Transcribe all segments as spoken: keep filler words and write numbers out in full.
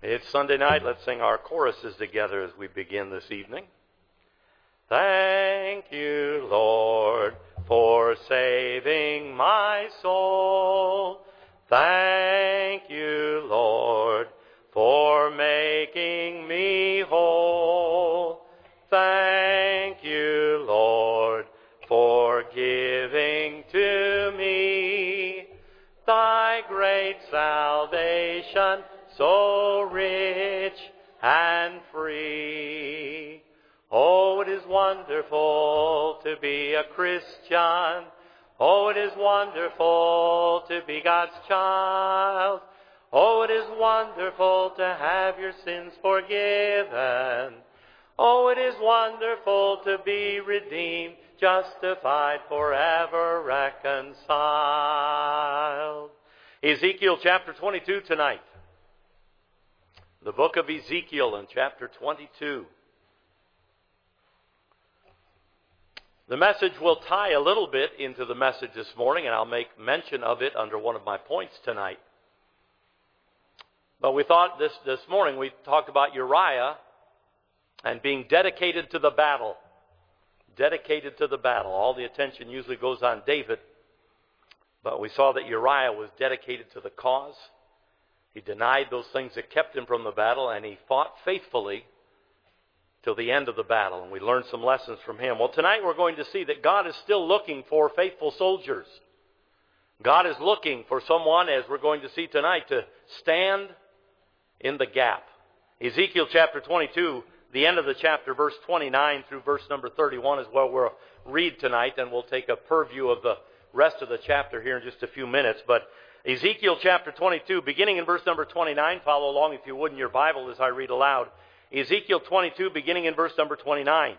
It's Sunday night. Let's sing our choruses together as we begin this evening. Thank you, Lord, for saving my soul. Thank you, Lord, for making me whole. Thank you, Lord, for giving to me thy great salvation, so rich and free. Oh, it is wonderful to be a Christian. Oh, it is wonderful to be God's child. Oh, it is wonderful to have your sins forgiven. Oh, it is wonderful to be redeemed, justified, forever reconciled. Ezekiel chapter twenty-two tonight. The book of Ezekiel in chapter twenty-two. The message will tie a little bit into the message this morning, and I'll make mention of it under one of my points tonight. But we thought this, this morning, we talked about Uriah and being dedicated to the battle. Dedicated to the battle. All the attention usually goes on David. But we saw that Uriah was dedicated to the cause. He denied those things that kept him from the battle, and he fought faithfully till the end of the battle. And we learned some lessons from him. Well, tonight we're going to see that God is still looking for faithful soldiers. God is looking for someone, as we're going to see tonight, to stand in the gap. Ezekiel chapter twenty-two, the end of the chapter, verse twenty-nine through verse number thirty-one is where we'll read tonight, and we'll take a purview of the rest of the chapter here in just a few minutes. But Ezekiel chapter twenty-two, beginning in verse number twenty-nine, follow along if you would in your Bible as I read aloud. Ezekiel twenty-two, beginning in verse number twenty-nine.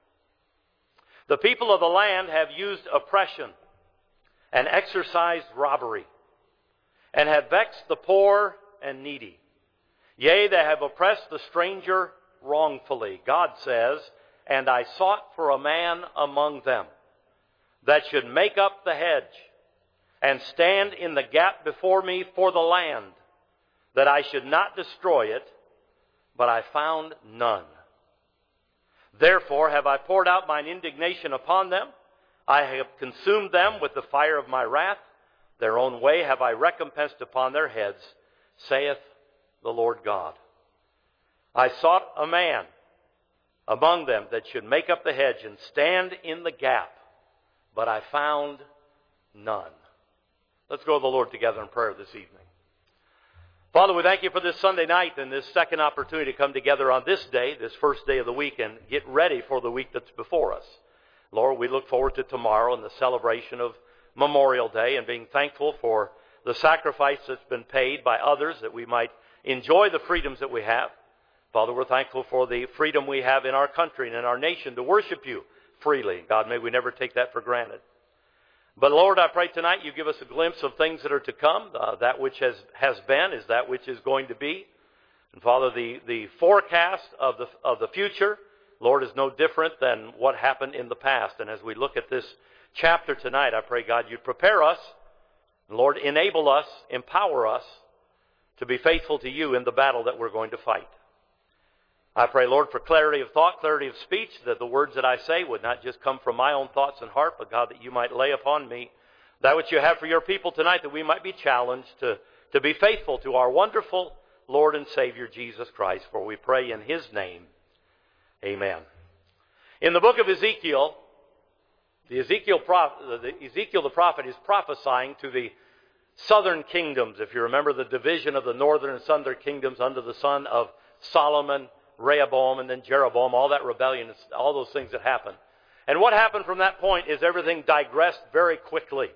The people of the land have used oppression and exercised robbery, and have vexed the poor and needy. Yea, they have oppressed the stranger wrongfully. God says, and I sought for a man among them that should make up the hedge and stand in the gap before me for the land, that I should not destroy it, but I found none. Therefore have I poured out mine indignation upon them. I have consumed them with the fire of my wrath. Their own way have I recompensed upon their heads, saith the Lord God. I sought a man among them that should make up the hedge and stand in the gap, but I found none. Let's go to the Lord together in prayer this evening. Father, we thank you for this Sunday night and this second opportunity to come together on this day, this first day of the week, and get ready for the week that's before us. Lord, we look forward to tomorrow and the celebration of Memorial Day and being thankful for the sacrifice that's been paid by others that we might enjoy the freedoms that we have. Father, we're thankful for the freedom we have in our country and in our nation to worship you freely. God, may we never take that for granted. But Lord, I pray tonight you give us a glimpse of things that are to come. Uh, that which has, has been is that which is going to be. And Father, the, the forecast of the, of the future, Lord, is no different than what happened in the past. And as we look at this chapter tonight, I pray, God, you'd prepare us. And Lord, enable us, empower us to be faithful to you in the battle that we're going to fight. I pray, Lord, for clarity of thought, clarity of speech, that the words that I say would not just come from my own thoughts and heart, but God, that you might lay upon me that which you have for your people tonight, that we might be challenged to, to be faithful to our wonderful Lord and Savior, Jesus Christ. For we pray in his name. Amen. In the book of Ezekiel, the Ezekiel, the Ezekiel the prophet is prophesying to the southern kingdoms. If you remember the division of the northern and southern kingdoms under the son of Solomon, Rehoboam, and then Jeroboam, all that rebellion, all those things that happened. And what happened from that point is everything digressed very quickly.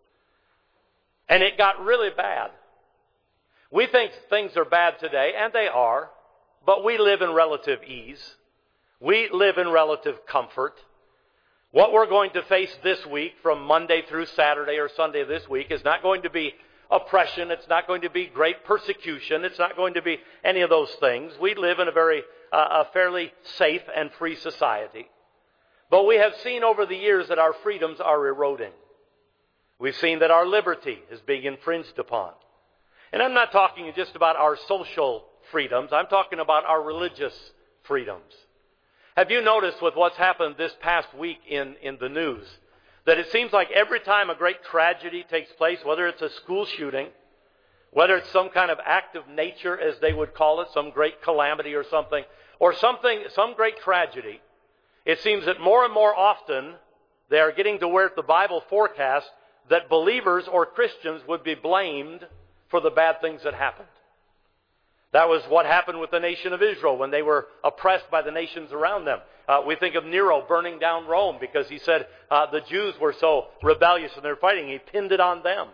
And it got really bad. We think things are bad today, and they are, but we live in relative ease. We live in relative comfort. What we're going to face this week from Monday through Saturday or Sunday this week is not going to be oppression. It's not going to be great persecution. It's not going to be any of those things. We live in a very, uh, a fairly safe and free society. But we have seen over the years that our freedoms are eroding. We've seen that our liberty is being infringed upon. And I'm not talking just about our social freedoms. I'm talking about our religious freedoms. Have you noticed with what's happened this past week in, in the news, that it seems like every time a great tragedy takes place, whether it's a school shooting, whether it's some kind of act of nature, as they would call it, some great calamity or something, or something, some great tragedy, it seems that more and more often they are getting to where the Bible forecasts that believers or Christians would be blamed for the bad things that happened. That was what happened with the nation of Israel when they were oppressed by the nations around them. Uh, we think of Nero burning down Rome because he said uh, the Jews were so rebellious in their fighting. He pinned it on them.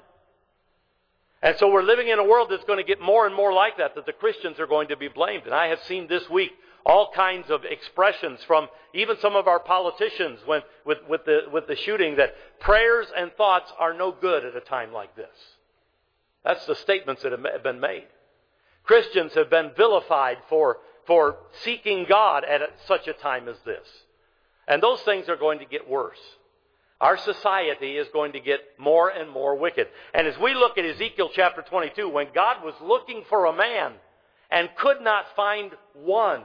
And so we're living in a world that's going to get more and more like that, that the Christians are going to be blamed. And I have seen this week all kinds of expressions from even some of our politicians when, with, with, the, with the shooting that prayers and thoughts are no good at a time like this. That's the statements that have been made. Christians have been vilified for, for seeking God at such a time as this. And those things are going to get worse. Our society is going to get more and more wicked. And as we look at Ezekiel chapter twenty-two, when God was looking for a man and could not find one,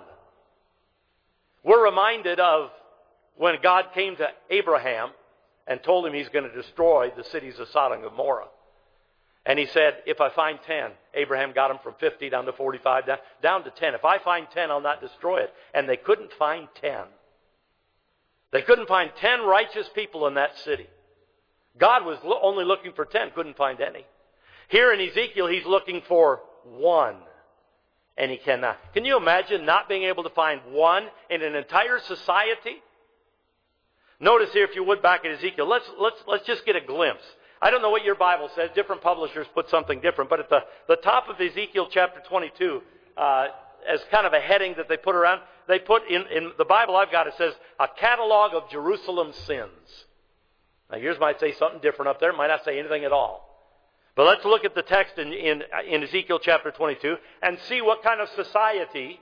we're reminded of when God came to Abraham and told him he's going to destroy the cities of Sodom and Gomorrah. And he said, if I find ten, Abraham got him from fifty down to forty-five, down, down to ten. If I find ten, I'll not destroy it. And they couldn't find ten. They couldn't find ten righteous people in that city. God was lo- only looking for ten, couldn't find any. Here in Ezekiel, he's looking for one. And he cannot. Can you imagine not being able to find one in an entire society? Notice here, if you would, back at Ezekiel. Let's, let's, let's just get a glimpse. I don't know what your Bible says. Different publishers put something different. But at the, the top of Ezekiel chapter twenty-two, uh, as kind of a heading that they put around, they put in, in the Bible I've got, it says, a catalog of Jerusalem's sins. Now yours might say something different up there. It might not say anything at all. But let's look at the text in, in, in Ezekiel chapter twenty-two and see what kind of society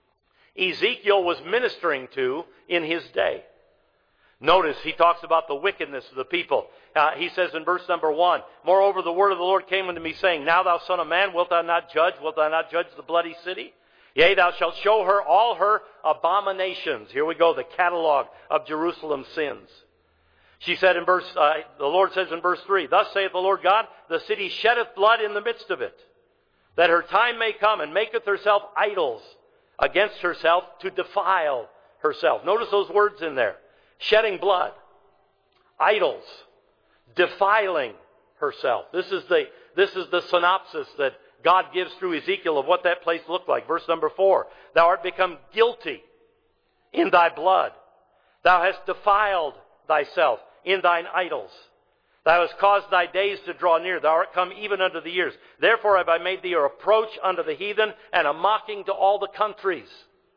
Ezekiel was ministering to in his day. Notice he talks about the wickedness of the people. Uh, he says in verse number one, moreover, the word of the Lord came unto me, saying, now thou son of man, wilt thou not judge? Wilt thou not judge the bloody city? Yea, thou shalt show her all her abominations. Here we go, the catalog of Jerusalem's sins. She said in verse, uh, the Lord says in verse three, thus saith the Lord God, the city sheddeth blood in the midst of it, that her time may come, and maketh herself idols against herself to defile herself. Notice those words in there. Shedding blood, idols, defiling herself. This is the, this is the synopsis that God gives through Ezekiel of what that place looked like. Verse number four, thou art become guilty in thy blood. Thou hast defiled thyself in thine idols. Thou hast caused thy days to draw near. Thou art come even unto the years. Therefore have I made thee a reproach unto the heathen and a mocking to all the countries.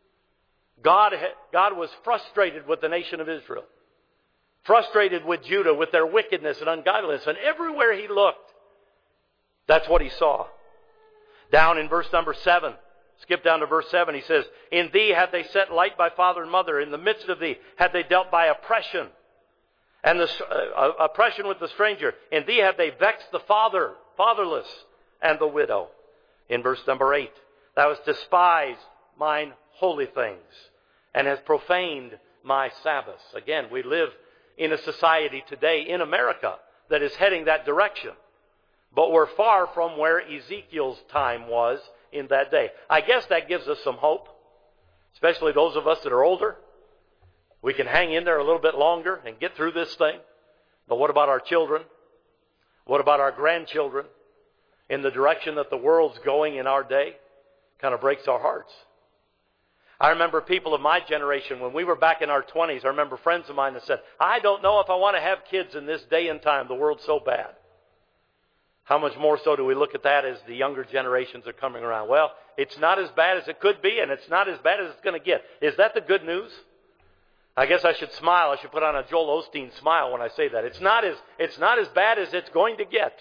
God, God was frustrated with the nation of Israel. Frustrated with Judah, with their wickedness and ungodliness. And everywhere he looked, that's what he saw. Down in verse number seven, skip down to verse seven, he says, in thee had they set light by father and mother. In the midst of thee had they dealt by oppression. And the uh, oppression with the stranger. In thee have they vexed the father, fatherless, and the widow. In verse number eight, thou hast despised mine holy things, and has profaned my Sabbaths. Again, we live in a society today in America that is heading that direction. But we're far from where Ezekiel's time was in that day. I guess that gives us some hope, especially those of us that are older. We can hang in there a little bit longer and get through this thing. But what about our children? What about our grandchildren? In the direction that the world's going in our day, kind of breaks our hearts. I remember people of my generation, when we were back in our twenties, I remember friends of mine that said, I don't know if I want to have kids in this day and time. The world's so bad. How much more so do we look at that as the younger generations are coming around? Well, it's not as bad as it could be, and it's not as bad as it's going to get. Is that the good news? I guess I should smile. I should put on a Joel Osteen smile when I say that. It's not as, it's not as bad as it's going to get.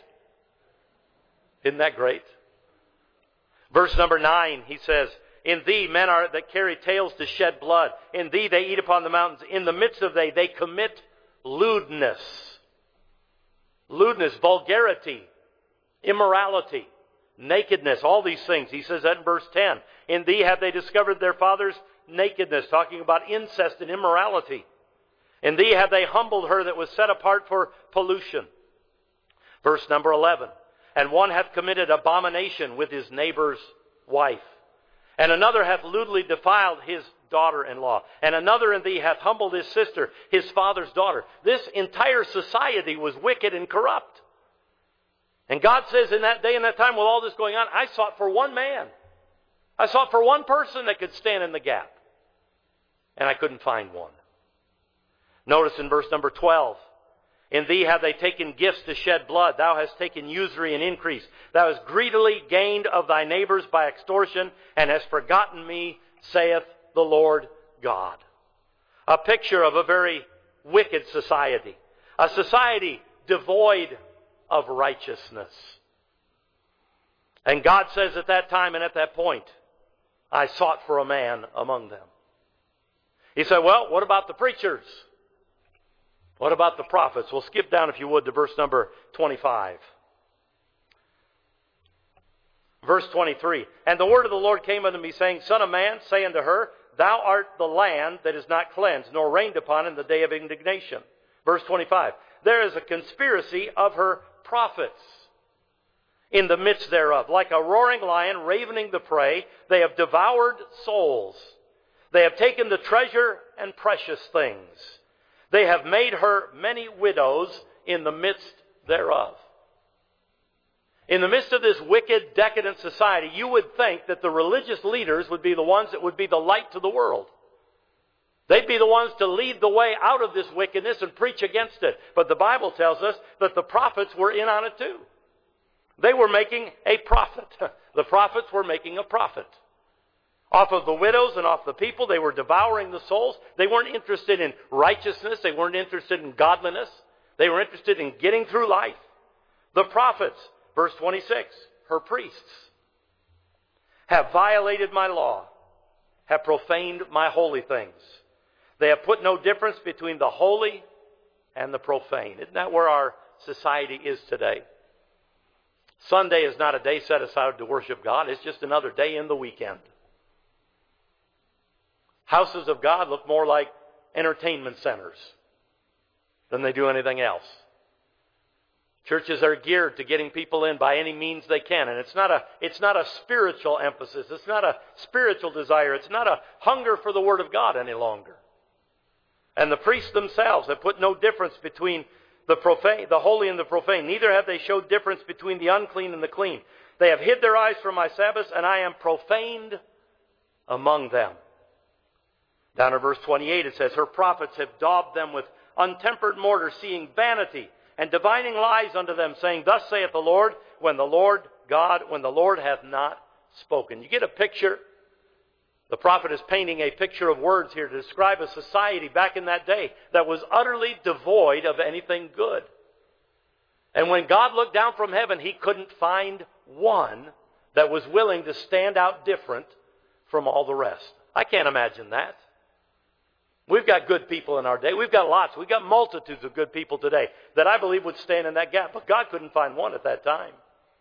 Isn't that great? Verse number nine, he says, in thee men are that carry tails to shed blood. In thee they eat upon the mountains. In the midst of they, they commit lewdness. Lewdness, vulgarity, immorality. nakedness, all these things. He says that in verse ten. In thee have they discovered their father's nakedness, talking about incest and immorality. In thee have they humbled her that was set apart for pollution. Verse number eleven. And one hath committed abomination with his neighbor's wife. And another hath lewdly defiled his daughter-in-law. And another in thee hath humbled his sister, his father's daughter. This entire society was wicked and corrupt. And God says in that day and that time, with all this going on, I sought for one man. I sought for one person that could stand in the gap. And I couldn't find one. Notice in verse number twelve. In thee have they taken gifts to shed blood. Thou hast taken usury and increase. Thou hast greedily gained of thy neighbors by extortion, and hast forgotten me, saith the Lord God. A picture of a very wicked society. A society devoid of righteousness. And God says at that time and at that point, I sought for a man among them. He said, well, what about the preachers? What about the prophets? Well, skip down, if you would, to verse number twenty-five. Verse twenty-three. And the word of the Lord came unto me, saying, Son of man, say unto her, Thou art the land that is not cleansed, nor rained upon in the day of indignation. Verse twenty-five. There is a conspiracy of her prophets in the midst thereof. Like a roaring lion ravening the prey, they have devoured souls. They have taken the treasure and precious things. They have made her many widows in the midst thereof. In the midst of this wicked, decadent society, you would think that the religious leaders would be the ones that would be the light to the world. They'd be the ones to lead the way out of this wickedness and preach against it. But the Bible tells us that the prophets were in on it too. They were making a profit. The prophets were making a profit. Off of the widows and off the people, they were devouring the souls. They weren't interested in righteousness. They weren't interested in godliness. They were interested in getting through life. The prophets, verse twenty-six, her priests, have violated my law, have profaned my holy things. They have put no difference between the holy and the profane. Isn't that where our society is today? Sunday is not a day set aside to worship God. It's just another day in the weekend. Houses of God look more like entertainment centers than they do anything else. Churches are geared to getting people in by any means they can. And it's not a, it's not a spiritual emphasis. It's not a spiritual desire. It's not a hunger for the Word of God any longer. And the priests themselves have put no difference between the profane, the holy and the profane. Neither have they showed difference between the unclean and the clean. They have hid their eyes from my Sabbaths, and I am profaned among them. Down in verse twenty-eight it says, Her prophets have daubed them with untempered mortar, seeing vanity, and divining lies unto them, saying, Thus saith the Lord, when the Lord God, when the Lord hath not spoken. You get a picture? The prophet is painting a picture of words here to describe a society back in that day that was utterly devoid of anything good. And when God looked down from heaven, He couldn't find one that was willing to stand out different from all the rest. I can't imagine that. We've got good people in our day. We've got lots. We've got multitudes of good people today that I believe would stand in that gap. But God couldn't find one at that time.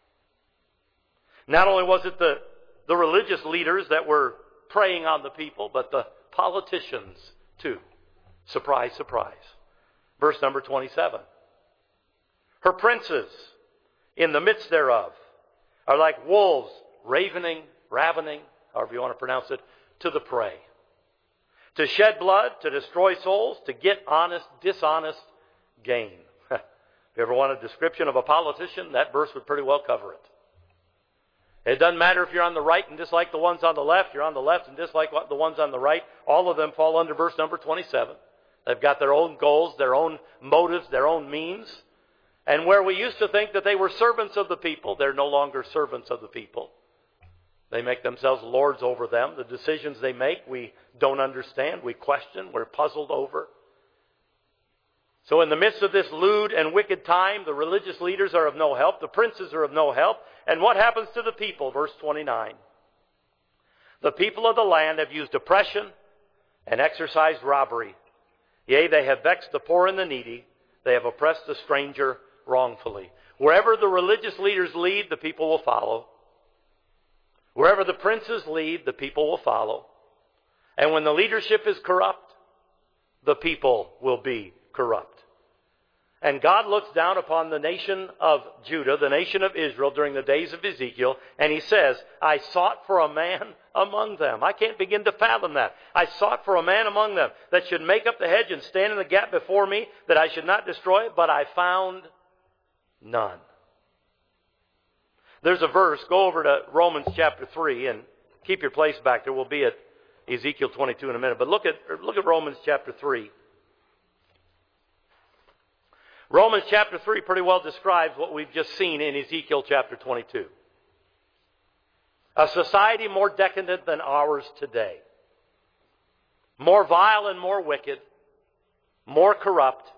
Not only was it the, the religious leaders that were preying on the people, but the politicians too. Surprise, surprise. Verse number twenty-seven. Her princes in the midst thereof are like wolves ravening, ravening, however you want to pronounce it, to the prey. To shed blood, to destroy souls, to get honest, dishonest gain. If you ever want a description of a politician, that verse would pretty well cover it. It doesn't matter if you're on the right and dislike the ones on the left, you're on the left and dislike the ones on the right. All of them fall under verse number twenty-seven. They've got their own goals, their own motives, their own means. And where we used to think that they were servants of the people, they're no longer servants of the people. They make themselves lords over them. The decisions they make, we don't understand. We question. We're puzzled over. So in the midst of this lewd and wicked time, the religious leaders are of no help. The princes are of no help. And what happens to the people? Verse twenty-nine. The people of the land have used oppression and exercised robbery. Yea, they have vexed the poor and the needy. They have oppressed the stranger wrongfully. Wherever the religious leaders lead, the people will follow. Wherever the princes lead, the people will follow. And when the leadership is corrupt, the people will be corrupt. And God looks down upon the nation of Judah, the nation of Israel, during the days of Ezekiel, and He says, I sought for a man among them. I can't begin to fathom that. I sought for a man among them that should make up the hedge and stand in the gap before me, that I should not destroy it, but I found none. There's a verse, go over to Romans chapter three, and keep your place back there. We'll be at Ezekiel twenty-two in a minute, but look at, look at Romans chapter three. Romans chapter three pretty well describes what we've just seen in Ezekiel chapter twenty-two. A society more decadent than ours today. More vile and more wicked. More corrupt.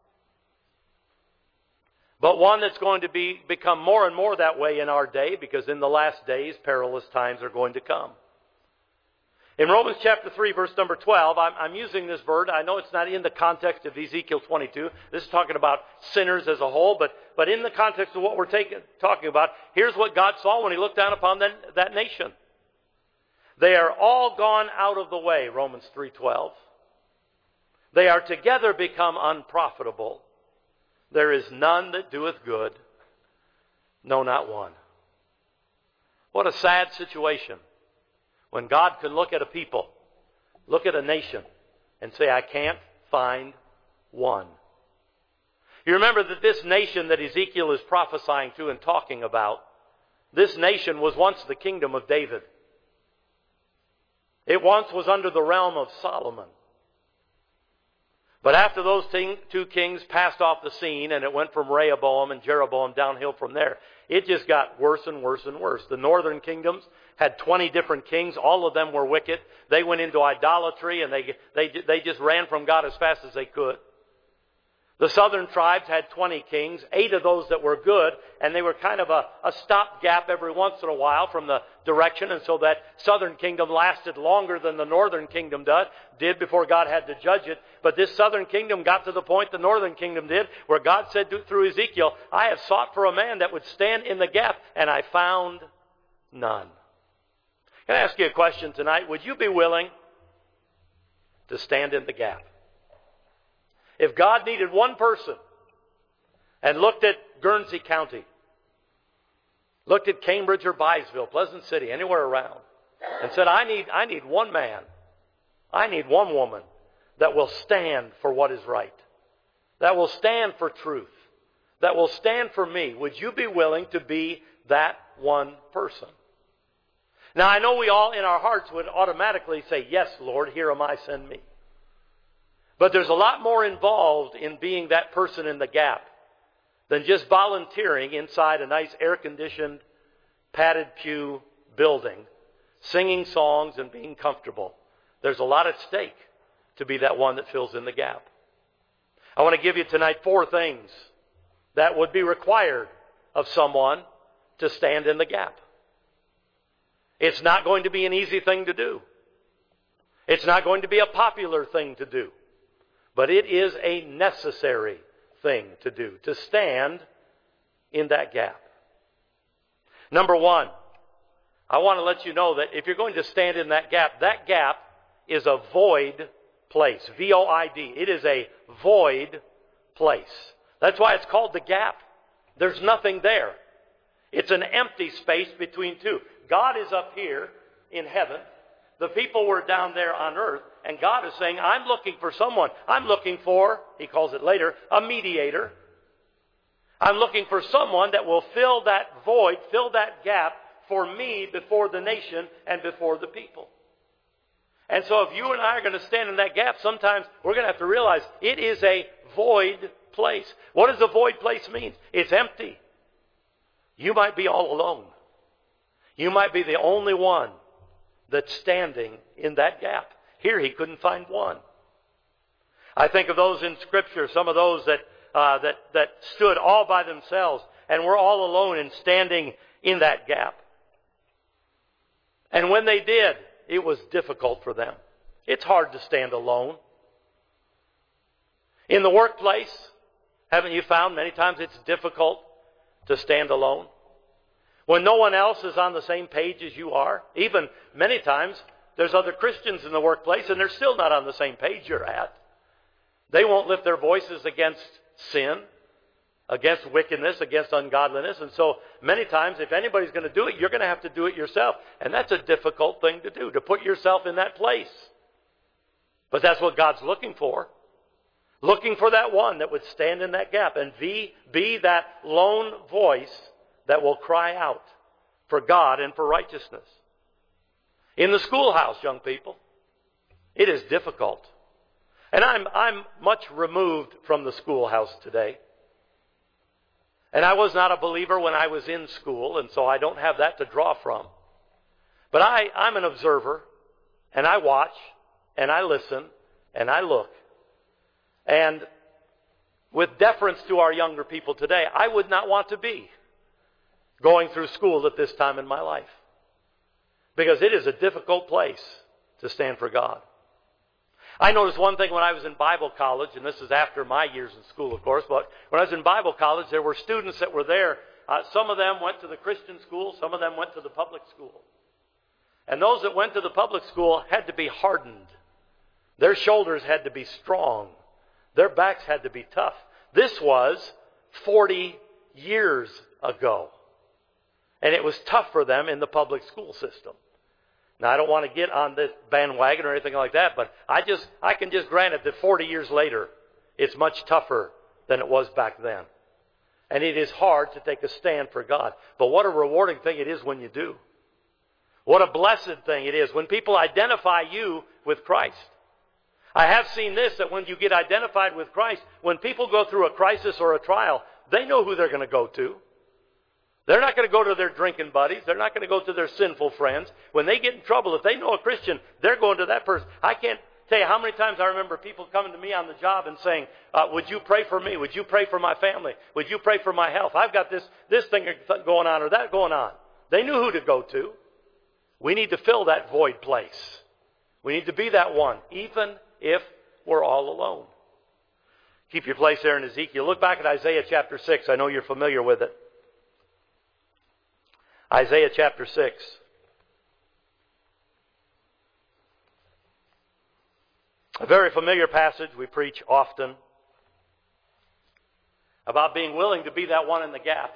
But one that's going to be become more and more that way in our day, because in the last days perilous times are going to come. In Romans chapter three, verse number twelve, I'm, I'm using this verse. I know it's not in the context of Ezekiel twenty-two. This is talking about sinners as a whole. But, but in the context of what we're taking, talking about, here's what God saw when He looked down upon that, that nation. They are all gone out of the way, Romans three twelve. They are together become unprofitable. There is none that doeth good, no, not one. What a sad situation. When God can look at a people, look at a nation, and say, I can't find one. You remember that this nation that Ezekiel is prophesying to and talking about, this nation was once the kingdom of David. It once was under the realm of Solomon. But after those two kings passed off the scene, and it went from Rehoboam and Jeroboam downhill from there, it just got worse and worse and worse. The northern kingdoms had twenty different kings. All of them were wicked. They went into idolatry, and they, they, they just ran from God as fast as they could. The southern tribes had twenty kings, eight of those that were good, and they were kind of a, a stopgap every once in a while from the direction, and so that southern kingdom lasted longer than the northern kingdom did, did before God had to judge it. But this southern kingdom got to the point the northern kingdom did, where God said through Ezekiel, I have sought for a man that would stand in the gap, and I found none. Can I ask you a question tonight? Would you be willing to stand in the gap? If God needed one person and looked at Guernsey County, looked at Cambridge or Byesville, Pleasant City, anywhere around, and said, I need, I need one man, I need one woman that will stand for what is right, that will stand for truth, that will stand for me, would you be willing to be that one person? Now, I know we all in our hearts would automatically say, yes, Lord, here am I, send me. But there's a lot more involved in being that person in the gap than just volunteering inside a nice air-conditioned, padded pew building, singing songs and being comfortable. There's a lot at stake to be that one that fills in the gap. I want to give you tonight four things that would be required of someone to stand in the gap. It's not going to be an easy thing to do. It's not going to be a popular thing to do. But it is a necessary thing to do, to stand in that gap. Number one, I want to let you know that if you're going to stand in that gap, that gap is a void place. V O I D. It is a void place. That's why it's called the gap. There's nothing there. It's an empty space between two. God is up here in heaven. The people were down there on earth. And God is saying, I'm looking for someone. I'm looking for, He calls it later, a mediator. I'm looking for someone that will fill that void, fill that gap for me before the nation and before the people. And so if you and I are going to stand in that gap, sometimes we're going to have to realize it is a void place. What does a void place mean? It's empty. You might be all alone. You might be the only one that's standing in that gap. Here he couldn't find one. I think of those in Scripture, some of those that uh, that that stood all by themselves and were all alone and standing in that gap. And when they did, it was difficult for them. It's hard to stand alone. In the workplace, haven't you found many times it's difficult to stand alone? When no one else is on the same page as you are. Even many times, there's other Christians in the workplace and they're still not on the same page you're at. They won't lift their voices against sin, against wickedness, against ungodliness. And so many times, if anybody's going to do it, you're going to have to do it yourself. And that's a difficult thing to do, to put yourself in that place. But that's what God's looking for. Looking for that one that would stand in that gap and be, be that lone voice that will cry out for God and for righteousness. In the schoolhouse, young people, it is difficult. And I'm, I'm much removed from the schoolhouse today. And I was not a believer when I was in school, and so I don't have that to draw from. But I, I'm an observer, and I watch, and I listen, and I look. And with deference to our younger people today, I would not want to be going through school at this time in my life. Because it is a difficult place to stand for God. I noticed one thing when I was in Bible college, and this is after my years in school, of course, but when I was in Bible college, there were students that were there. Uh, some of them went to the Christian school, some of them went to the public school. And those that went to the public school had to be hardened. Their shoulders had to be strong. Their backs had to be tough. This was forty years ago. And it was tough for them in the public school system. Now, I don't want to get on this bandwagon or anything like that, but I just, I can just grant it that forty years later, it's much tougher than it was back then. And it is hard to take a stand for God. But what a rewarding thing it is when you do. What a blessed thing it is when people identify you with Christ. I have seen this, that when you get identified with Christ, when people go through a crisis or a trial, they know who they're going to go to. They're not going to go to their drinking buddies. They're not going to go to their sinful friends. When they get in trouble, if they know a Christian, they're going to that person. I can't tell you how many times I remember people coming to me on the job and saying, uh, would you pray for me? Would you pray for my family? Would you pray for my health? I've got this, this thing going on or that going on. They knew who to go to. We need to fill that void place. We need to be that one, even if we're all alone. Keep your place there in Ezekiel. Look back at Isaiah chapter six. I know you're familiar with it. Isaiah chapter six. A very familiar passage we preach often about being willing to be that one in the gap.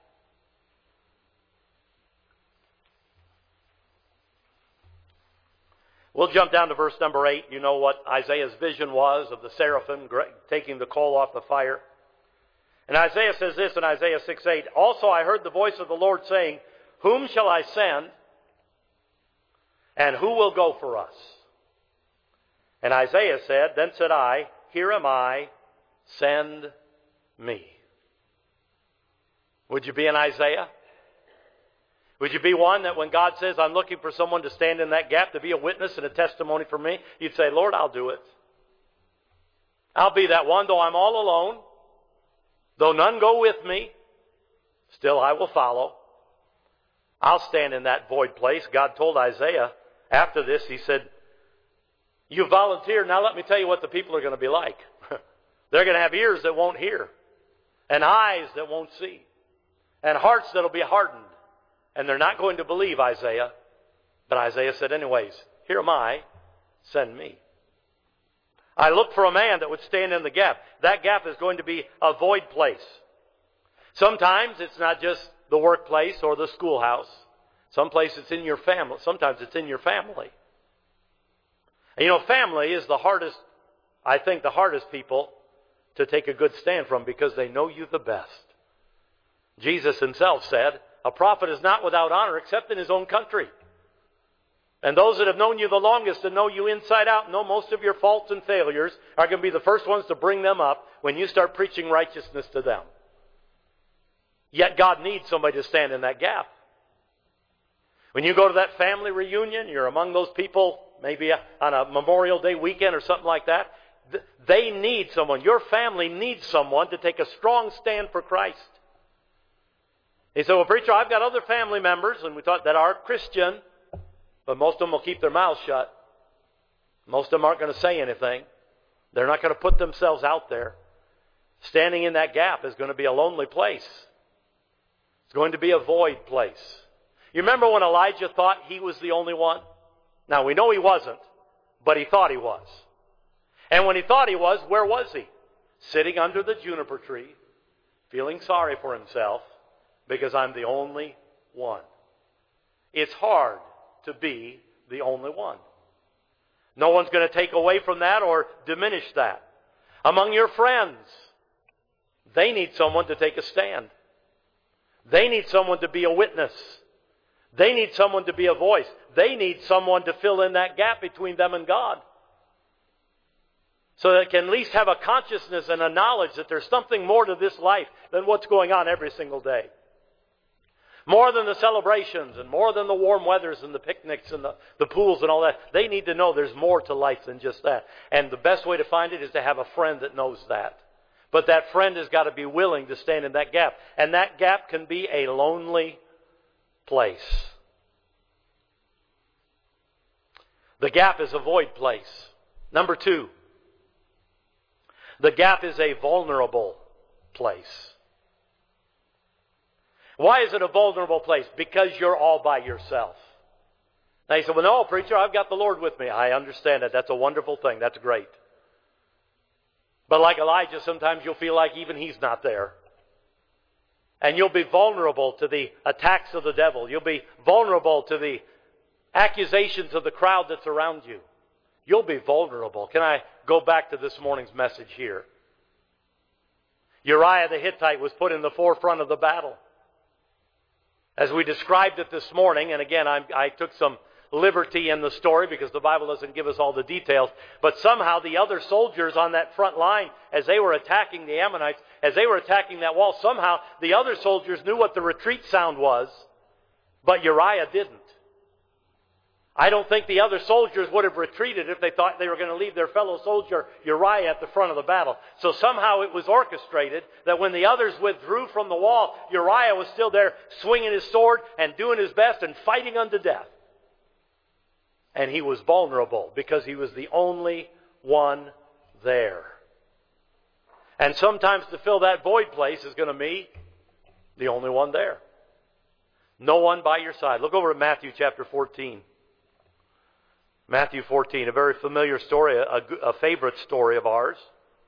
We'll jump down to verse number eight. You know what Isaiah's vision was of the seraphim taking the coal off the fire. And Isaiah says this in Isaiah six eight. Also I heard the voice of the Lord saying, whom shall I send, and who will go for us? And Isaiah said, then said I, here am I, send me. Would you be an Isaiah? Would you be one that when God says, I'm looking for someone to stand in that gap, to be a witness and a testimony for me, you'd say, Lord, I'll do it. I'll be that one, though I'm all alone, though none go with me, still I will follow. I'll stand in that void place. God told Isaiah after this, he said, you volunteered, now let me tell you what the people are going to be like. They're going to have ears that won't hear, and eyes that won't see, and hearts that will be hardened. And they're not going to believe Isaiah. But Isaiah said, anyways, here am I, send me. I look for a man that would stand in the gap. That gap is going to be a void place. Sometimes it's not just the workplace or the schoolhouse. Some place it's in your family. Sometimes it's in your family. And you know, family is the hardest, I think, the hardest people to take a good stand from because they know you the best. Jesus himself said, a prophet is not without honor except in his own country. And those that have known you the longest and know you inside out, know most of your faults and failures, are going to be the first ones to bring them up when you start preaching righteousness to them. Yet God needs somebody to stand in that gap. When you go to that family reunion, you're among those people, maybe on a Memorial Day weekend or something like that. They need someone. Your family needs someone to take a strong stand for Christ. He said, well, preacher, I've got other family members, and we thought that are Christian, but most of them will keep their mouths shut. Most of them aren't going to say anything. They're not going to put themselves out there. Standing in that gap is going to be a lonely place. It's going to be a void place. You remember when Elijah thought he was the only one? Now, we know he wasn't, but he thought he was. And when he thought he was, where was he? Sitting under the juniper tree, feeling sorry for himself, because I'm the only one. It's hard to be the only one. No one's going to take away from that or diminish that. Among your friends, they need someone to take a stand. They need someone to be a witness. They need someone to be a voice. They need someone to fill in that gap between them and God. So they can at least have a consciousness and a knowledge that there's something more to this life than what's going on every single day. More than the celebrations and more than the warm weathers and the picnics and the, the pools and all that. They need to know there's more to life than just that. And the best way to find it is to have a friend that knows that. But that friend has got to be willing to stand in that gap. And that gap can be a lonely place. The gap is a void place. Number two, the gap is a vulnerable place. Why is it a vulnerable place? Because you're all by yourself. Now you say, well, no, preacher, I've got the Lord with me. I understand that. That's a wonderful thing. That's great. But like Elijah, sometimes you'll feel like even he's not there. And you'll be vulnerable to the attacks of the devil. You'll be vulnerable to the accusations of the crowd that's around you. You'll be vulnerable. Can I go back to this morning's message here? Uriah the Hittite was put in the forefront of the battle. As we described it this morning, and again, I, I took some liberty in the story because the Bible doesn't give us all the details, but somehow the other soldiers on that front line, as they were attacking the Ammonites, as they were attacking that wall, somehow the other soldiers knew what the retreat sound was, but Uriah didn't. I don't think the other soldiers would have retreated if they thought they were going to leave their fellow soldier Uriah at the front of the battle. So somehow it was orchestrated that when the others withdrew from the wall, Uriah was still there swinging his sword and doing his best and fighting unto death. And he was vulnerable because he was the only one there. And sometimes to fill that void place is going to be the only one there. No one by your side. Look over at Matthew chapter fourteen. Matthew fourteen, a very familiar story, a, a favorite story of ours.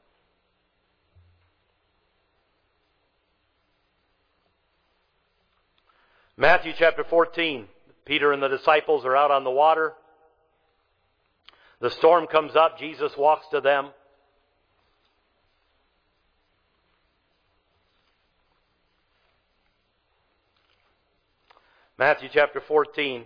Matthew chapter fourteen. Peter and the disciples are out on the water. The storm comes up. Jesus walks to them. Matthew chapter fourteen.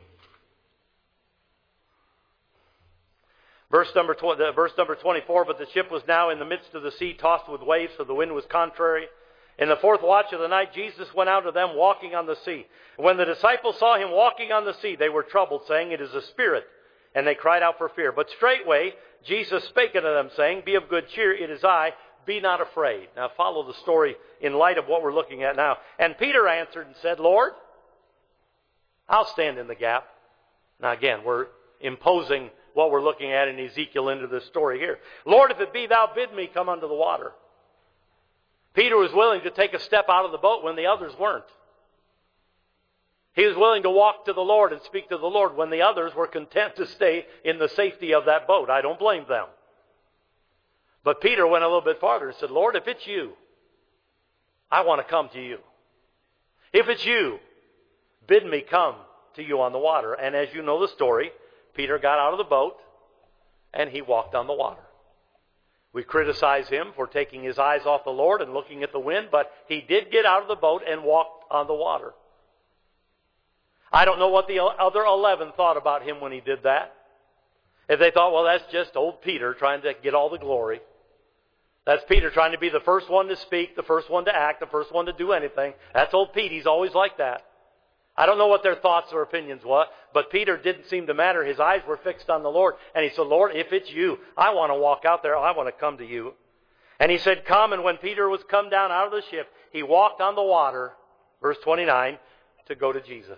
Verse number, tw- verse number twenty-four, but the ship was now in the midst of the sea, tossed with waves, for the wind was contrary. In the fourth watch of the night, Jesus went out to them walking on the sea. When the disciples saw him walking on the sea, they were troubled, saying, it is a spirit. And they cried out for fear. But straightway Jesus spake unto them, saying, be of good cheer, it is I, be not afraid. Now follow the story in light of what we're looking at now. And Peter answered and said, Lord, I'll stand in the gap. Now again, we're imposing what we're looking at in Ezekiel into this story here. Lord, if it be thou, bid me come unto the water. Peter was willing to take a step out of the boat when the others weren't. He was willing to walk to the Lord and speak to the Lord when the others were content to stay in the safety of that boat. I don't blame them. But Peter went a little bit farther and said, Lord, if it's you, I want to come to you. If it's you, bid me come to you on the water. And as you know the story, Peter got out of the boat and he walked on the water. We criticize him for taking his eyes off the Lord and looking at the wind, but he did get out of the boat and walked on the water. I don't know what the other eleven thought about him when he did that. If they thought, well, that's just old Peter trying to get all the glory. That's Peter trying to be the first one to speak, the first one to act, the first one to do anything. That's old Pete. He's always like that. I don't know what their thoughts or opinions were, but Peter didn't seem to matter. His eyes were fixed on the Lord. And he said, Lord, if it's you, I want to walk out there. I want to come to you. And he said, come. And when Peter was come down out of the ship, he walked on the water, verse twenty-nine, to go to Jesus.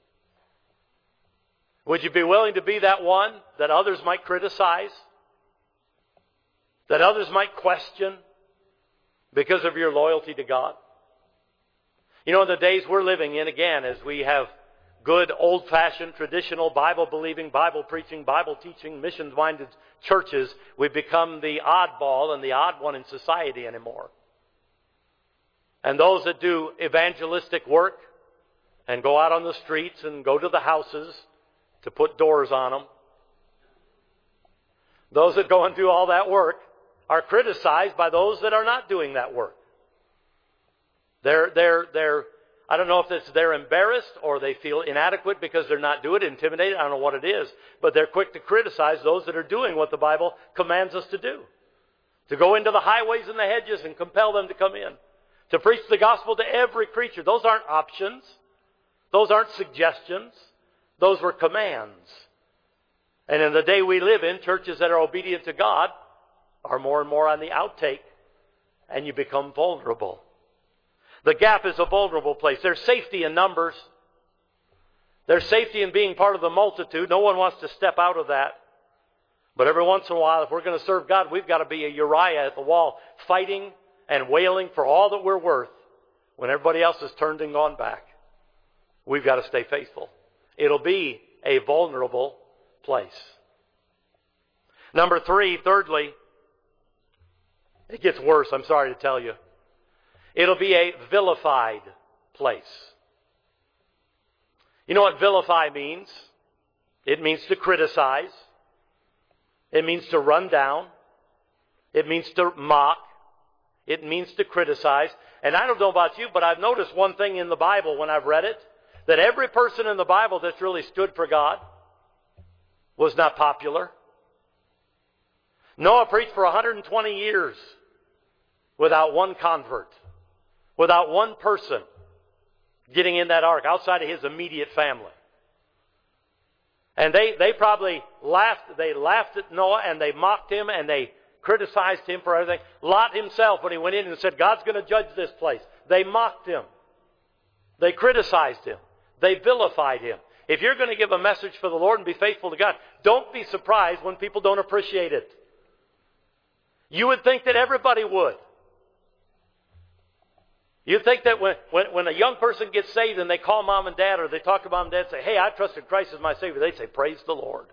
Would you be willing to be that one that others might criticize? That others might question because of your loyalty to God? You know, in the days we're living in, again, as we have good, old-fashioned, traditional, Bible-believing, Bible-preaching, Bible-teaching, missions-minded churches, we've become the oddball and the odd one in society anymore. And those that do evangelistic work and go out on the streets and go to the houses to put doors on them, those that go and do all that work are criticized by those that are not doing that work. They're, they're, they're, I don't know if it's they're embarrassed or they feel inadequate because they're not doing it, intimidated, I don't know what it is, but they're quick to criticize those that are doing what the Bible commands us to do. To go into the highways and the hedges and compel them to come in. To preach the gospel to every creature. Those aren't options. Those aren't suggestions. Those were commands. And in the day we live in, churches that are obedient to God are more and more on the outtake, and you become vulnerable. The gap is a vulnerable place. There's safety in numbers. There's safety in being part of the multitude. No one wants to step out of that. But every once in a while, if we're going to serve God, we've got to be a Uriah at the wall, fighting and wailing for all that we're worth when everybody else has turned and gone back. We've got to stay faithful. It'll be a vulnerable place. Number three, thirdly, it gets worse, I'm sorry to tell you. It'll be a vilified place. You know what vilify means? It means to criticize. It means to run down. It means to mock. It means to criticize. And I don't know about you, but I've noticed one thing in the Bible when I've read it, that every person in the Bible that's really stood for God was not popular. Noah preached for one hundred twenty years without one convert. Without one person getting in that ark outside of his immediate family. And they, they probably laughed, they laughed at Noah and they mocked him and they criticized him for everything. Lot himself, when he went in and said, God's going to judge this place, they mocked him. They criticized him. They vilified him. If you're going to give a message for the Lord and be faithful to God, don't be surprised when people don't appreciate it. You would think that everybody would. You think that when, when, when a young person gets saved and they call mom and dad or they talk to mom and dad and say, hey, I trusted Christ as my Savior, they say, praise the Lord.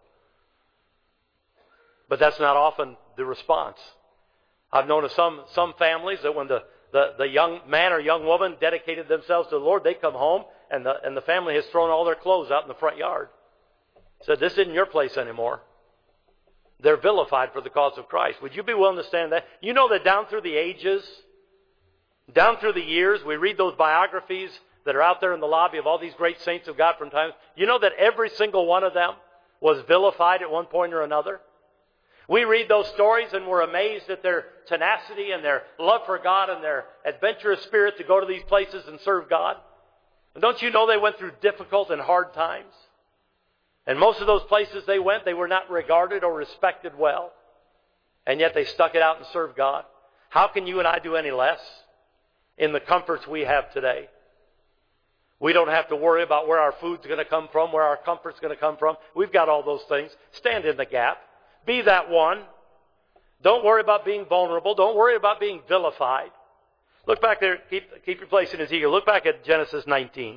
But that's not often the response. I've known of some, some families that when the, the, the young man or young woman dedicated themselves to the Lord, they come home and the, and the family has thrown all their clothes out in the front yard. Said, this isn't your place anymore. They're vilified for the cause of Christ. Would you be willing to stand that? You know that down through the ages, down through the years, we read those biographies that are out there in the lobby of all these great saints of God from time. You know that every single one of them was vilified at one point or another? We read those stories and we're amazed at their tenacity and their love for God and their adventurous spirit to go to these places and serve God. And don't you know they went through difficult and hard times? And most of those places they went, they were not regarded or respected well. And yet they stuck it out and served God. How can you and I do any less in the comforts we have today? We don't have to worry about where our food's going to come from, where our comfort's going to come from. We've got all those things. Stand in the gap. Be that one. Don't worry about being vulnerable. Don't worry about being vilified. Look back there. Keep, keep your place in Ezekiel. Look back at Genesis nineteen.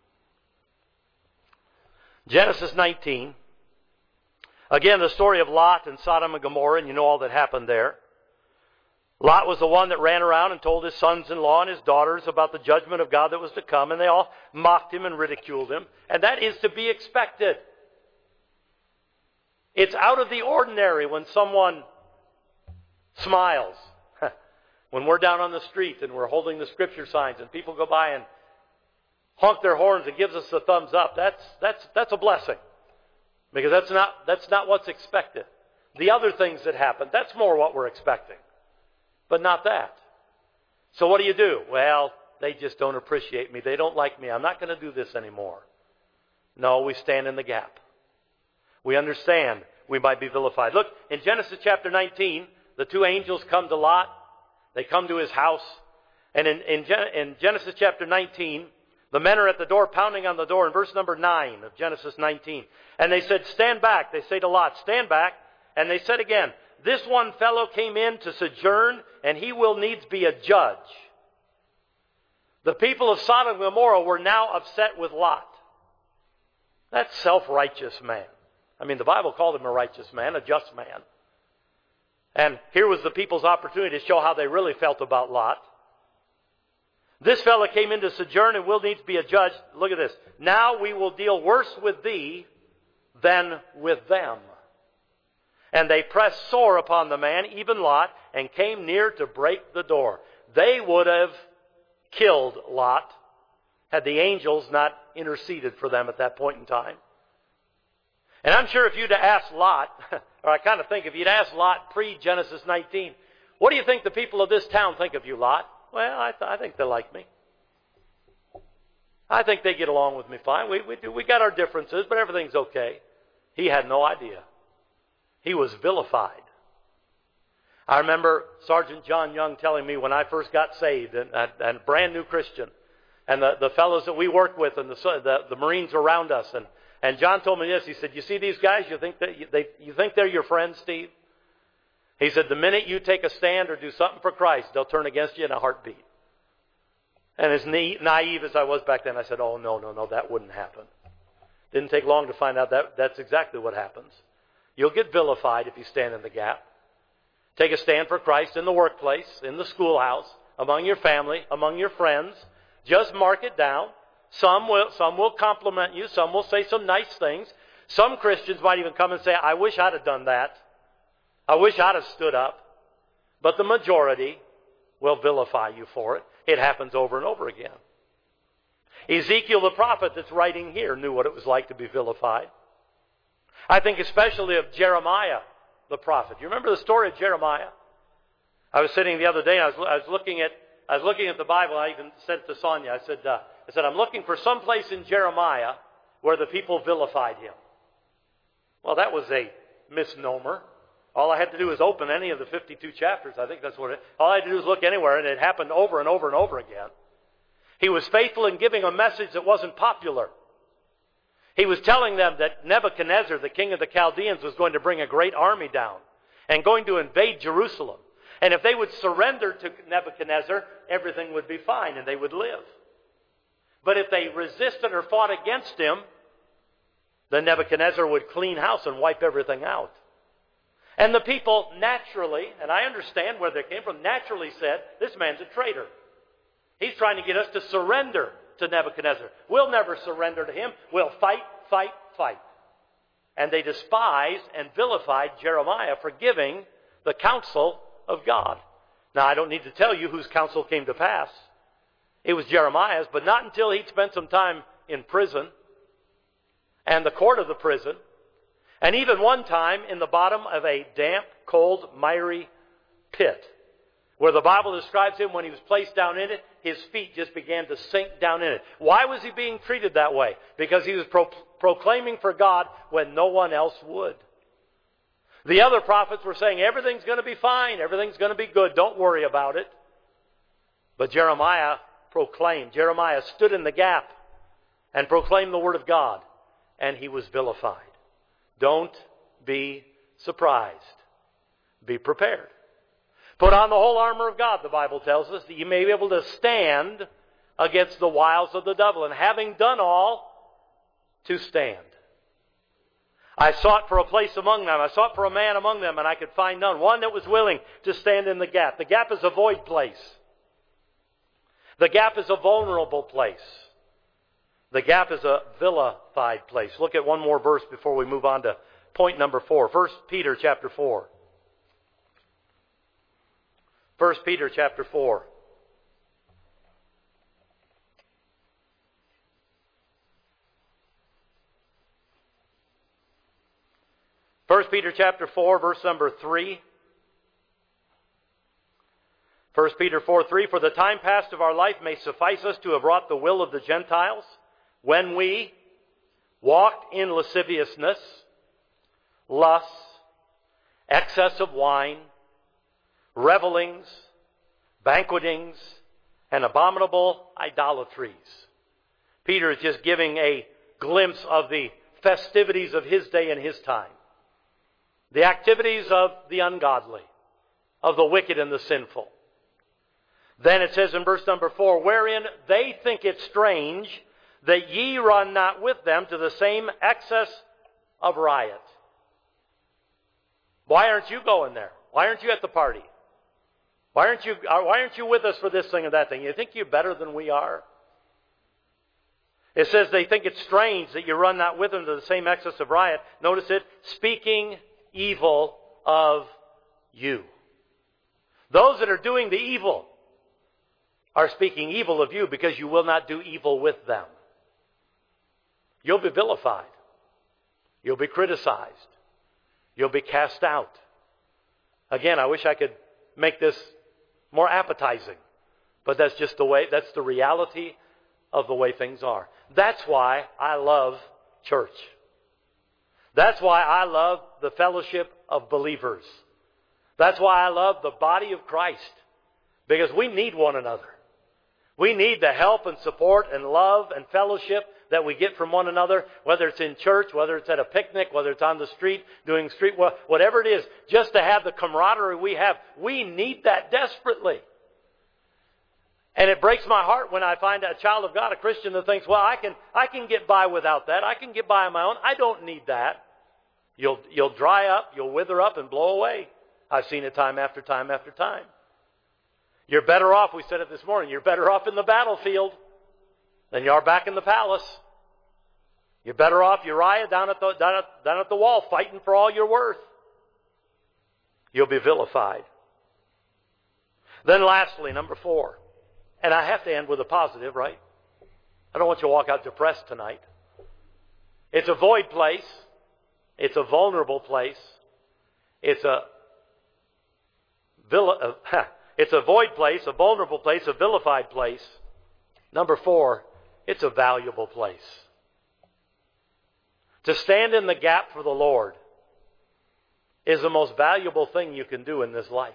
Genesis nineteen. Again, the story of Lot and Sodom and Gomorrah, and you know all that happened there. Lot was the one that ran around and told his sons-in-law and his daughters about the judgment of God that was to come, and they all mocked him and ridiculed him. And that is to be expected. It's out of the ordinary when someone smiles. When we're down on the street and we're holding the scripture signs and people go by and honk their horns and gives us the thumbs up, that's that's that's a blessing. Because that's not that's not what's expected. The other things that happen, that's more what we're expecting. But not that. So what do you do? Well, they just don't appreciate me. They don't like me. I'm not going to do this anymore. No, we stand in the gap. We understand we might be vilified. Look, in Genesis chapter nineteen, the two angels come to Lot. They come to his house. And in, in, in Genesis chapter nineteen, the men are at the door pounding on the door in verse number nine of Genesis nineteen. And they said, stand back. They say to Lot, stand back. And they said again, this one fellow came in to sojourn, and he will needs be a judge. The people of Sodom and Gomorrah were now upset with Lot. That self-righteous man. I mean, the Bible called him a righteous man, a just man. And here was the people's opportunity to show how they really felt about Lot. This fellow came into sojourn and will need to be a judge. Look at this. Now we will deal worse with thee than with them. And they pressed sore upon the man, even Lot, and came near to break the door. They would have killed Lot had the angels not interceded for them at that point in time. And I'm sure if you'd asked Lot, or I kind of think if you'd asked Lot pre-Genesis nineteen, what do you think the people of this town think of you, Lot? Well, I, th- I think they like me. I think they get along with me fine. We, we, do, we got our differences, but everything's okay. He had no idea. He was vilified. I remember Sergeant John Young telling me when I first got saved, and, and a brand new Christian, and the, the fellows that we worked with, and the, the, the Marines around us, and, and John told me this. He said, "You see these guys? You think that you, they, you think they're your friends, Steve?" He said, "The minute you take a stand or do something for Christ, they'll turn against you in a heartbeat." And as naive as I was back then, I said, "Oh no, no, no, that wouldn't happen." Didn't take long to find out that that's exactly what happens. You'll get vilified if you stand in the gap. Take a stand for Christ in the workplace, in the schoolhouse, among your family, among your friends. Just mark it down. Some will, some will compliment you. Some will say some nice things. Some Christians might even come and say, "I wish I'd have done that. I wish I'd have stood up." But the majority will vilify you for it. It happens over and over again. Ezekiel the prophet that's writing here knew what it was like to be vilified. I think especially of Jeremiah the prophet. You remember the story of Jeremiah? I was sitting the other day and I was, I was looking at I was looking at the Bible. I even said to Sonia, I said, uh, I said, "I'm looking for some place in Jeremiah where the people vilified him." Well, that was a misnomer. All I had to do was open any of the fifty-two chapters. I think that's what it. All I had to do was look anywhere, and it happened over and over and over again. He was faithful in giving a message that wasn't popular. He was telling them that Nebuchadnezzar, the king of the Chaldeans, was going to bring a great army down and going to invade Jerusalem. And if they would surrender to Nebuchadnezzar, everything would be fine and they would live. But if they resisted or fought against him, then Nebuchadnezzar would clean house and wipe everything out. And the people naturally, and I understand where they came from, naturally said, "This man's a traitor. He's trying to get us to surrender to Nebuchadnezzar. We'll never surrender to him. We'll fight, fight, fight." And they despised and vilified Jeremiah for giving the counsel of God. Now, I don't need to tell you whose counsel came to pass. It was Jeremiah's, but not until he'd spent some time in prison and the court of the prison. And even one time in the bottom of a damp, cold, miry pit, where the Bible describes him when he was placed down in it, his feet just began to sink down in it. Why was he being treated that way? Because he was pro- proclaiming for God when no one else would. The other prophets were saying, "Everything's going to be fine, everything's going to be good, don't worry about it." But Jeremiah proclaimed, Jeremiah stood in the gap and proclaimed the word of God, and he was vilified. Don't be surprised. Be prepared. Put on the whole armor of God, the Bible tells us, that you may be able to stand against the wiles of the devil. And having done all, to stand. I sought for a place among them. I sought for a man among them, and I could find none. One that was willing to stand in the gap. The gap is a void place. The gap is a vulnerable place. The gap is a vilified place. Look at one more verse before we move on to point number four. First Peter chapter four. First Peter chapter four. First Peter chapter four, verse number three. First Peter four three, "For the time past of our life may suffice us to have wrought the will of the Gentiles, when we walked in lasciviousness, lusts, excess of wine, revelings, banquetings, and abominable idolatries." Peter is just giving a glimpse of the festivities of his day and his time. The activities of the ungodly, of the wicked and the sinful. Then it says in verse number four, wherein they think it strange that ye run not with them to the same excess of riot. Why aren't you going there? Why aren't you at the party? Why aren't you, why aren't you with us for this thing or that thing? You think you're better than we are? It says they think it's strange that you run not with them to the same excess of riot. Notice it, speaking evil of you. Those that are doing the evil are speaking evil of you because you will not do evil with them. You'll be vilified. You'll be criticized. You'll be cast out. Again, I wish I could make this more appetizing, but that's just the way, that's the reality of the way things are. That's why I love church. That's why I love the fellowship of believers. That's why I love the body of Christ, because we need one another. We need the help and support and love and fellowship that we get from one another, whether it's in church, whether it's at a picnic, whether it's on the street, doing street, whatever it is, just to have the camaraderie we have. We need that desperately. And it breaks my heart when I find a child of God, a Christian, that thinks, well, I can, I can get by without that. I can get by on my own. I don't need that. You'll, you'll dry up, you'll wither up and blow away. I've seen it time after time after time. You're better off, we said it this morning, you're better off in the battlefield than you are back in the palace. You're better off Uriah down at the, down at, down at the wall fighting for all you're worth. You'll be vilified. Then lastly, number four. And I have to end with a positive, right? I don't want you to walk out depressed tonight. It's a void place. It's a vulnerable place. It's a, vil- uh, it's a void place, a vulnerable place, a vilified place. Number four, it's a valuable place. To stand in the gap for the Lord is the most valuable thing you can do in this life.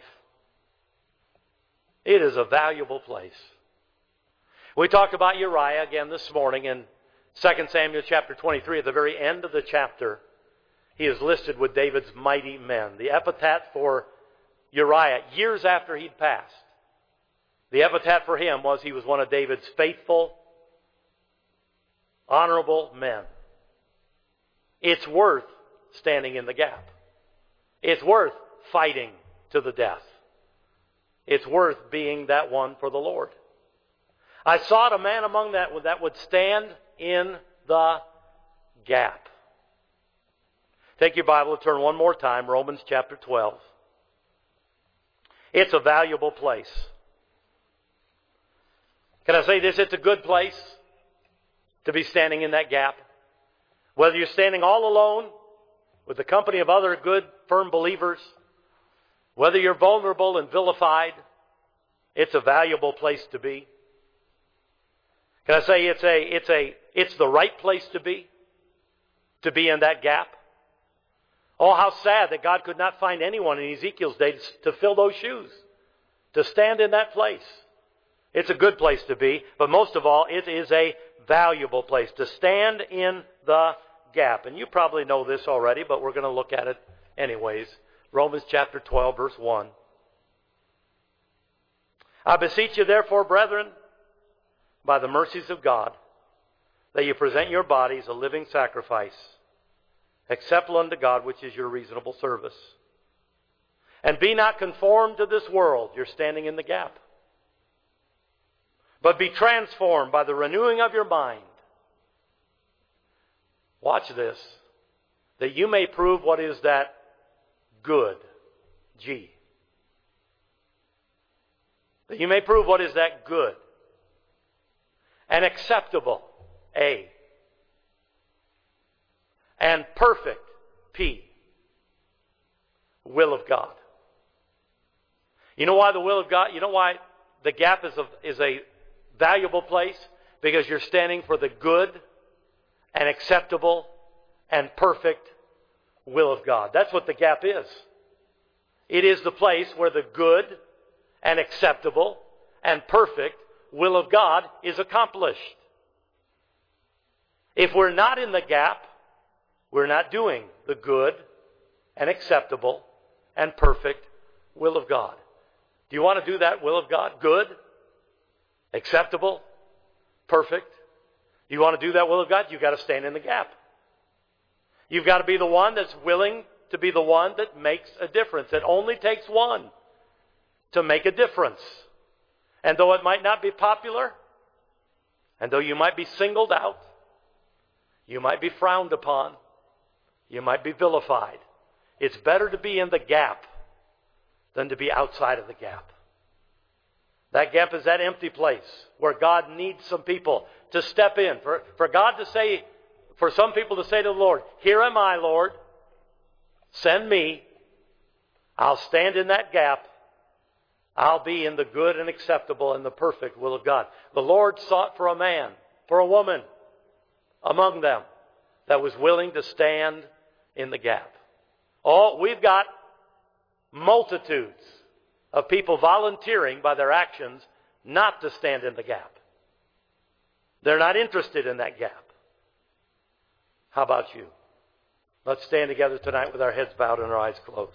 It is a valuable place. We talked about Uriah again this morning in Second Samuel chapter twenty-three. At the very end of the chapter, he is listed with David's mighty men. The epitaph for Uriah, years after he'd passed, the epitaph for him was he was one of David's faithful, honorable men. It's worth standing in the gap. It's worth fighting to the death. It's worth being that one for the Lord. I sought a man among that that would stand in the gap. Take your Bible and turn one more time, Romans chapter twelve. It's a valuable place. Can I say this? It's a good place to be standing in that gap. Whether you're standing all alone with the company of other good, firm believers, whether you're vulnerable and vilified, it's a valuable place to be. Can I say it's a, it's a, it's the right place to be? To be in that gap? Oh, how sad that God could not find anyone in Ezekiel's days to fill those shoes, to stand in that place. It's a good place to be, but most of all, it is a valuable place to stand in the gap. And you probably know this already, but we're going to look at it anyways. Romans chapter twelve, verse one. I beseech you therefore, brethren, by the mercies of God, that you present your bodies a living sacrifice, acceptable unto God, which is your reasonable service. And be not conformed to this world. You're standing in the gap. But be transformed by the renewing of your mind. Watch this. That you may prove what is that good. G. That you may prove what is that good. And acceptable. A. And perfect. P. Will of God. You know why the will of God? You know why the gap is a, is a valuable place? Because you're standing for the good and acceptable and perfect will of God. That's what the gap is. It is the place where the good and acceptable and perfect will of God is accomplished. If we're not in the gap, we're not doing the good and acceptable and perfect will of God. Do you want to do that will of God? Good acceptable, perfect. You want to do that will of God? You've got to stand in the gap. You've got to be the one that's willing to be the one that makes a difference. It only takes one to make a difference. And though it might not be popular, and though you might be singled out, you might be frowned upon, you might be vilified, it's better to be in the gap than to be outside of the gap. That gap is that empty place where God needs some people to step in. For, for God to say, for some people to say to the Lord, here am I, Lord. Send me. I'll stand in that gap. I'll be in the good and acceptable and the perfect will of God. The Lord sought for a man, for a woman among them that was willing to stand in the gap. Oh, we've got multitudes of people volunteering by their actions not to stand in the gap. They're not interested in that gap. How about you? Let's stand together tonight with our heads bowed and our eyes closed.